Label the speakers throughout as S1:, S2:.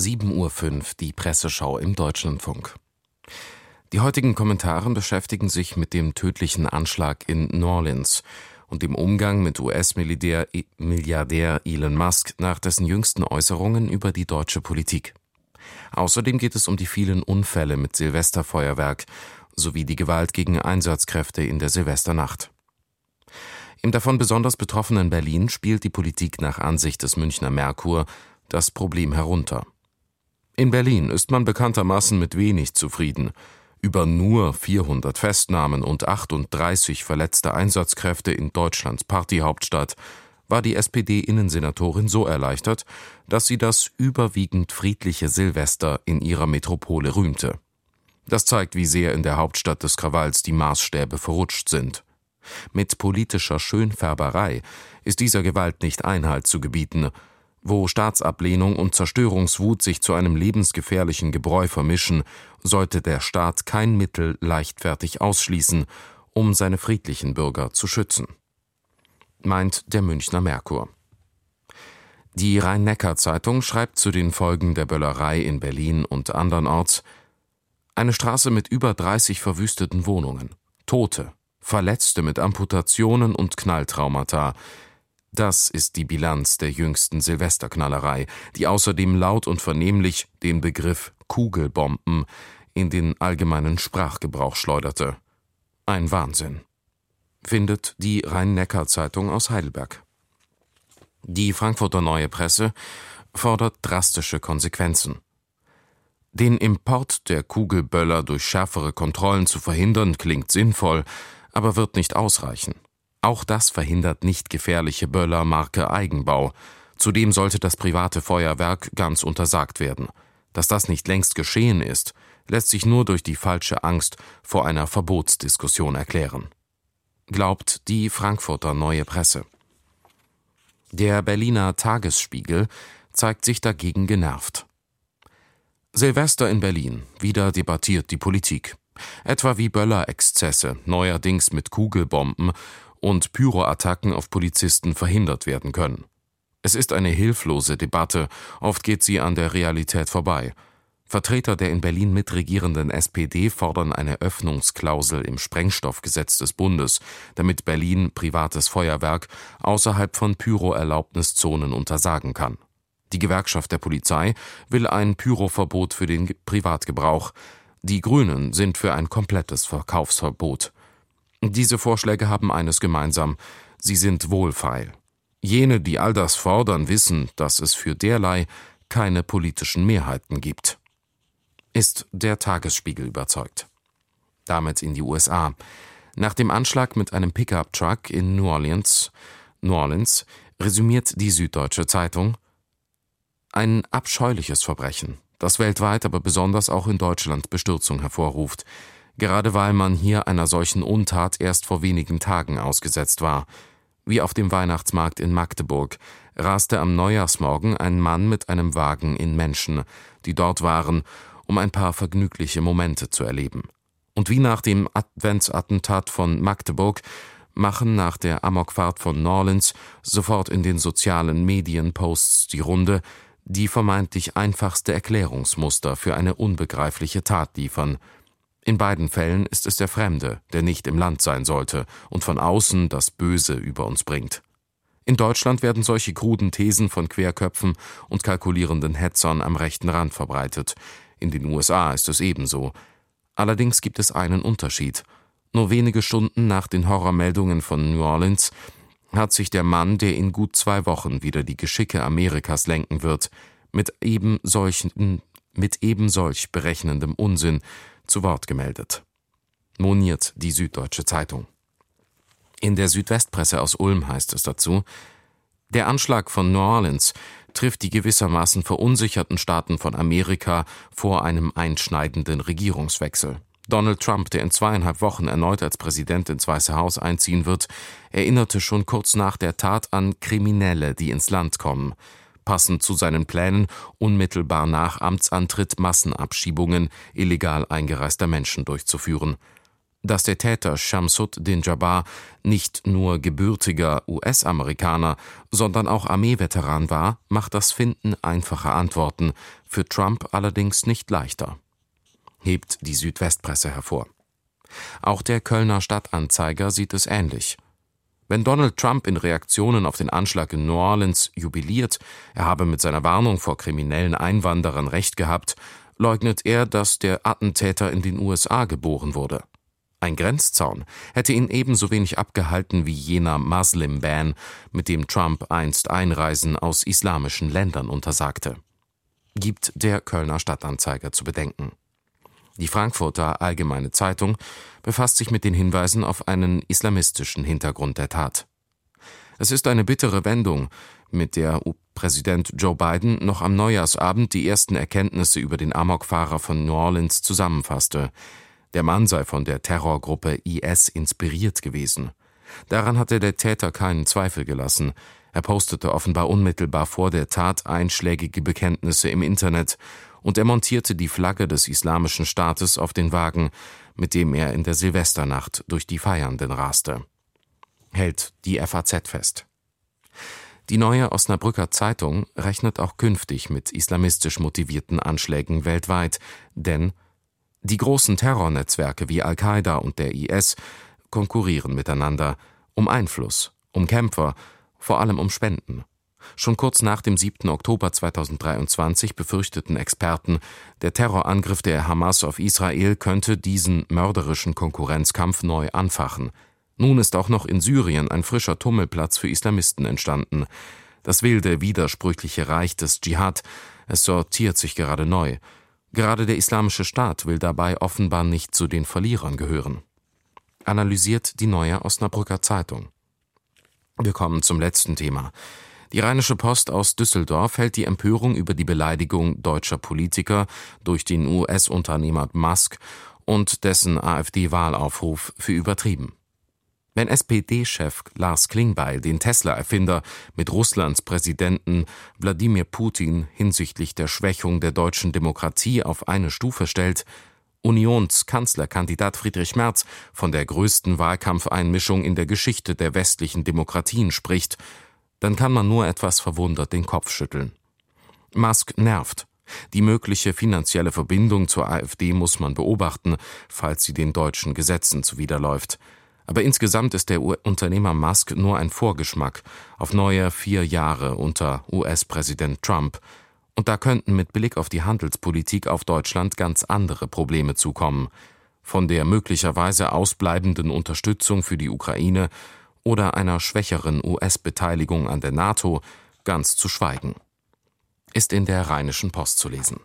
S1: 7:05 Uhr die Presseschau im Deutschlandfunk. Die heutigen Kommentare beschäftigen sich mit dem tödlichen Anschlag in New Orleans und dem Umgang mit US-Milliardär Elon Musk nach dessen jüngsten Äußerungen über die deutsche Politik. Außerdem geht es um die vielen Unfälle mit Silvesterfeuerwerk sowie die Gewalt gegen Einsatzkräfte in der Silvesternacht. Im davon besonders betroffenen Berlin spielt die Politik nach Ansicht des Münchner Merkur das Problem herunter. In Berlin ist man bekanntermaßen mit wenig zufrieden. Über nur 400 Festnahmen und 38 verletzte Einsatzkräfte in Deutschlands Partyhauptstadt war die SPD-Innensenatorin so erleichtert, dass sie das überwiegend friedliche Silvester in ihrer Metropole rühmte. Das zeigt, wie sehr in der Hauptstadt des Krawalls die Maßstäbe verrutscht sind. Mit politischer Schönfärberei ist dieser Gewalt nicht Einhalt zu gebieten. Wo Staatsablehnung und Zerstörungswut sich zu einem lebensgefährlichen Gebräu vermischen, sollte der Staat kein Mittel leichtfertig ausschließen, um seine friedlichen Bürger zu schützen, meint der Münchner Merkur. Die Rhein-Neckar-Zeitung schreibt zu den Folgen der Böllerei in Berlin und andernorts: Eine Straße mit über 30 verwüsteten Wohnungen, Tote, Verletzte mit Amputationen und Knalltraumata. Das ist die Bilanz der jüngsten Silvesterknallerei, die außerdem laut und vernehmlich den Begriff Kugelbomben in den allgemeinen Sprachgebrauch schleuderte. Ein Wahnsinn, findet die Rhein-Neckar-Zeitung aus Heidelberg. Die Frankfurter Neue Presse fordert drastische Konsequenzen. Den Import der Kugelböller durch schärfere Kontrollen zu verhindern, klingt sinnvoll, aber wird nicht ausreichen. Auch das verhindert nicht gefährliche Böller Marke Eigenbau. Zudem sollte das private Feuerwerk ganz untersagt werden. Dass das nicht längst geschehen ist, lässt sich nur durch die falsche Angst vor einer Verbotsdiskussion erklären, glaubt die Frankfurter Neue Presse. Der Berliner Tagesspiegel zeigt sich dagegen genervt. Silvester in Berlin, wieder debattiert die Politik. Etwa wie Böllerexzesse, neuerdings mit Kugelbomben und Pyroattacken auf Polizisten verhindert werden können. Es ist eine hilflose Debatte, oft geht sie an der Realität vorbei. Vertreter der in Berlin mitregierenden SPD fordern eine Öffnungsklausel im Sprengstoffgesetz des Bundes, damit Berlin privates Feuerwerk außerhalb von Pyroerlaubniszonen untersagen kann. Die Gewerkschaft der Polizei will ein Pyroverbot für den Privatgebrauch. Die Grünen sind für ein komplettes Verkaufsverbot. Diese Vorschläge haben eines gemeinsam: sie sind wohlfeil. Jene, die all das fordern, wissen, dass es für derlei keine politischen Mehrheiten gibt. Ist der Tagesspiegel überzeugt. Damit in die USA. Nach dem Anschlag mit einem Pickup-Truck in New Orleans resümiert die Süddeutsche Zeitung: Ein abscheuliches Verbrechen, das weltweit, aber besonders auch in Deutschland Bestürzung hervorruft. Gerade weil man hier einer solchen Untat erst vor wenigen Tagen ausgesetzt war. Wie auf dem Weihnachtsmarkt in Magdeburg raste am Neujahrsmorgen ein Mann mit einem Wagen in Menschen, die dort waren, um ein paar vergnügliche Momente zu erleben. Und wie nach dem Adventsattentat von Magdeburg machen nach der Amokfahrt von New Orleans sofort in den sozialen Medien Posts die Runde, die vermeintlich einfachste Erklärungsmuster für eine unbegreifliche Tat liefern. In beiden Fällen ist es der Fremde, der nicht im Land sein sollte und von außen das Böse über uns bringt. In Deutschland werden solche kruden Thesen von Querköpfen und kalkulierenden Hetzern am rechten Rand verbreitet. In den USA ist es ebenso. Allerdings gibt es einen Unterschied. Nur wenige Stunden nach den Horrormeldungen von New Orleans hat sich der Mann, der in gut 2 Wochen wieder die Geschicke Amerikas lenken wird, mit ebensolch berechnendem Unsinn zu Wort gemeldet, moniert die Süddeutsche Zeitung. In der Südwestpresse aus Ulm heißt es dazu: Der Anschlag von New Orleans trifft die gewissermaßen verunsicherten Staaten von Amerika vor einem einschneidenden Regierungswechsel. Donald Trump, der in 2,5 Wochen erneut als Präsident ins Weiße Haus einziehen wird, erinnerte schon kurz nach der Tat an Kriminelle, die ins Land kommen. Passend zu seinen Plänen, unmittelbar nach Amtsantritt Massenabschiebungen illegal eingereister Menschen durchzuführen. Dass der Täter Shamsuddin Jabbar nicht nur gebürtiger US-Amerikaner, sondern auch Armeeveteran war, macht das Finden einfacher Antworten, für Trump allerdings nicht leichter, hebt die Südwestpresse hervor. Auch der Kölner Stadtanzeiger sieht es ähnlich. Wenn Donald Trump in Reaktionen auf den Anschlag in New Orleans jubiliert, er habe mit seiner Warnung vor kriminellen Einwanderern recht gehabt, leugnet er, dass der Attentäter in den USA geboren wurde. Ein Grenzzaun hätte ihn ebenso wenig abgehalten wie jener Muslim-Ban, mit dem Trump einst Einreisen aus islamischen Ländern untersagte. Gibt der Kölner Stadtanzeiger zu bedenken. Die Frankfurter Allgemeine Zeitung befasst sich mit den Hinweisen auf einen islamistischen Hintergrund der Tat. Es ist eine bittere Wendung, mit der Präsident Joe Biden noch am Neujahrsabend die ersten Erkenntnisse über den Amokfahrer von New Orleans zusammenfasste. Der Mann sei von der Terrorgruppe IS inspiriert gewesen. Daran hatte der Täter keinen Zweifel gelassen. Er postete offenbar unmittelbar vor der Tat einschlägige Bekenntnisse im Internet und er montierte die Flagge des Islamischen Staates auf den Wagen, mit dem er in der Silvesternacht durch die Feiernden raste. Hält die FAZ fest. Die Neue Osnabrücker Zeitung rechnet auch künftig mit islamistisch motivierten Anschlägen weltweit, denn die großen Terrornetzwerke wie Al-Qaida und der IS konkurrieren miteinander um Einfluss, um Kämpfer, vor allem um Spenden. Schon kurz nach dem 7. Oktober 2023 befürchteten Experten, der Terrorangriff der Hamas auf Israel könnte diesen mörderischen Konkurrenzkampf neu anfachen. Nun ist auch noch in Syrien ein frischer Tummelplatz für Islamisten entstanden. Das wilde, widersprüchliche Reich des Dschihad, es sortiert sich gerade neu. Gerade der Islamische Staat will dabei offenbar nicht zu den Verlierern gehören. Analysiert die Neue Osnabrücker Zeitung. Wir kommen zum letzten Thema. Die Rheinische Post aus Düsseldorf hält die Empörung über die Beleidigung deutscher Politiker durch den US-Unternehmer Musk und dessen AfD-Wahlaufruf für übertrieben. Wenn SPD-Chef Lars Klingbeil den Tesla-Erfinder mit Russlands Präsidenten Wladimir Putin hinsichtlich der Schwächung der deutschen Demokratie auf eine Stufe stellt, Unionskanzlerkandidat Friedrich Merz von der größten Wahlkampfeinmischung in der Geschichte der westlichen Demokratien spricht, dann kann man nur etwas verwundert den Kopf schütteln. Musk nervt. Die mögliche finanzielle Verbindung zur AfD muss man beobachten, falls sie den deutschen Gesetzen zuwiderläuft. Aber insgesamt ist der Unternehmer Musk nur ein Vorgeschmack auf neue 4 Jahre unter US-Präsident Trump. Und da könnten mit Blick auf die Handelspolitik auf Deutschland ganz andere Probleme zukommen. Von der möglicherweise ausbleibenden Unterstützung für die Ukraine oder einer schwächeren US-Beteiligung an der NATO ganz zu schweigen. Ist in der Rheinischen Post zu lesen.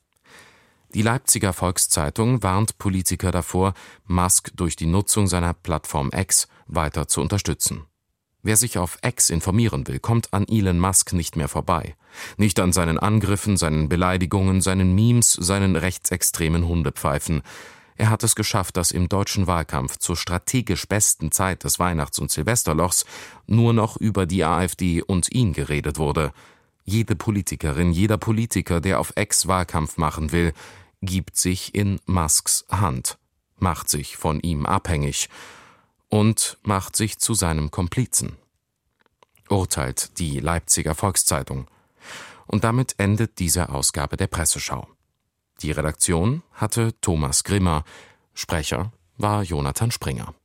S1: Die Leipziger Volkszeitung warnt Politiker davor, Musk durch die Nutzung seiner Plattform X weiter zu unterstützen. Wer sich auf X informieren will, kommt an Elon Musk nicht mehr vorbei. Nicht an seinen Angriffen, seinen Beleidigungen, seinen Memes, seinen rechtsextremen Hundepfeifen. Er hat es geschafft, dass im deutschen Wahlkampf zur strategisch besten Zeit des Weihnachts- und Silvesterlochs nur noch über die AfD und ihn geredet wurde. Jede Politikerin, jeder Politiker, der auf X Wahlkampf machen will, gibt sich in Musks Hand, macht sich von ihm abhängig und macht sich zu seinem Komplizen. Urteilt die Leipziger Volkszeitung. Und damit endet diese Ausgabe der Presseschau. Die Redaktion hatte Thomas Grimmer, Sprecher war Jonathan Springer.